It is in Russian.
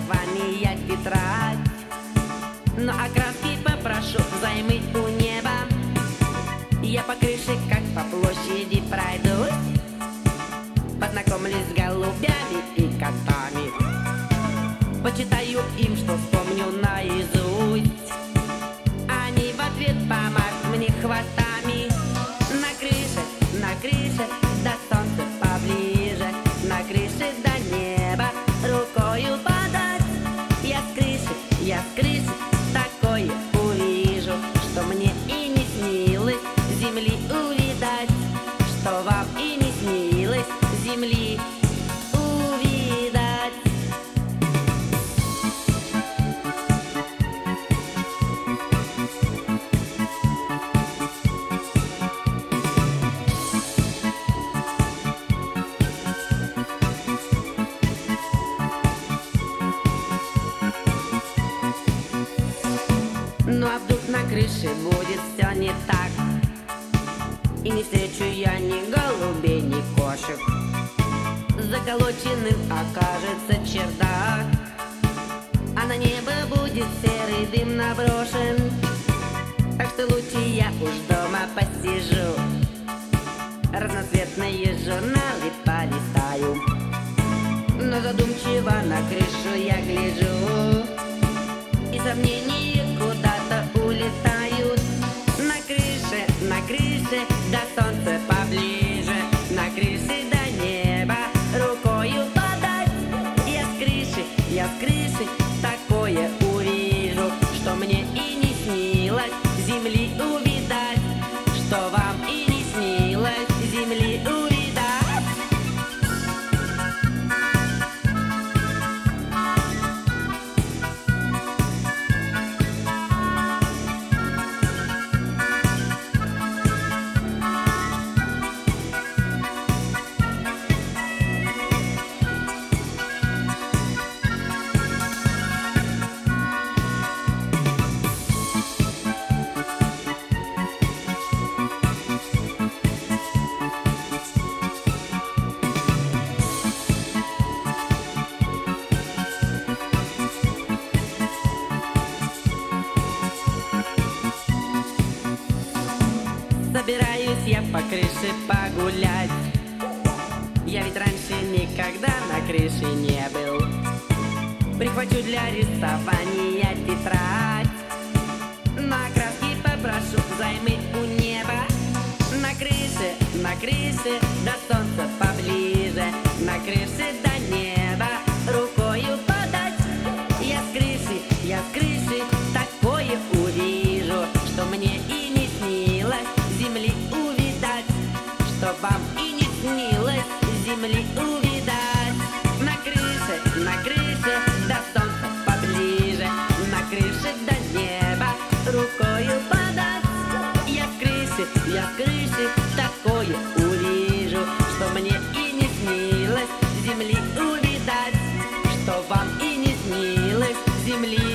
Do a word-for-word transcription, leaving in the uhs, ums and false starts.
вами я тетрадь. Ну а краски попрошу взаймы у неба. Я по крыше, как по площади пройдусь, познакомлюсь с голубями и котами, почитаю им, что вспомню наизусть. Они в ответ помашут мне хвостами. На крыше, на крыше, до солнца поближе, на крыше до неба рукою подать. Я с крыши, я с крыши такое увижу, что мне и не снилось земли увидать, что вам и не снилось земли увидать. Ну а вдруг на крыше будет все не так, и не встречу я ни голубей, ни кошек. Заколоченным окажется чердак, а на небо будет серый дым наброшен. Так что лучше я уж дома посижу, разноцветные журналы полистаю. Но задумчиво на крышу я гляжу, и сомнения куда-то улетают. На крыше, на крыше, до солнца поближе, на крыше до неба рукою подать. Я с крыши, я с крыши такое увижу, что мне и не снилось земли увидать, что вам и не снилось земли увидать. Собираюсь я по крыше погулять, я ведь раньше никогда на крыше не был. Прихвачу для рисования тетрадь, на краски попрошу взаймы у неба. На крыше, на крыше, до солнца поближе, на крыше до неба рукою подать. Я с крыши, я с крыши такое увижу, что мне и не снилось земли увидать, что вам и не снилось земли увидать. На крыше, на крыше, до солнца поближе, на крыше до неба рукою подать. Я с крыши, я с крыши такое увижу, что мне и не снилось земли увидать, что вам и не снилось земли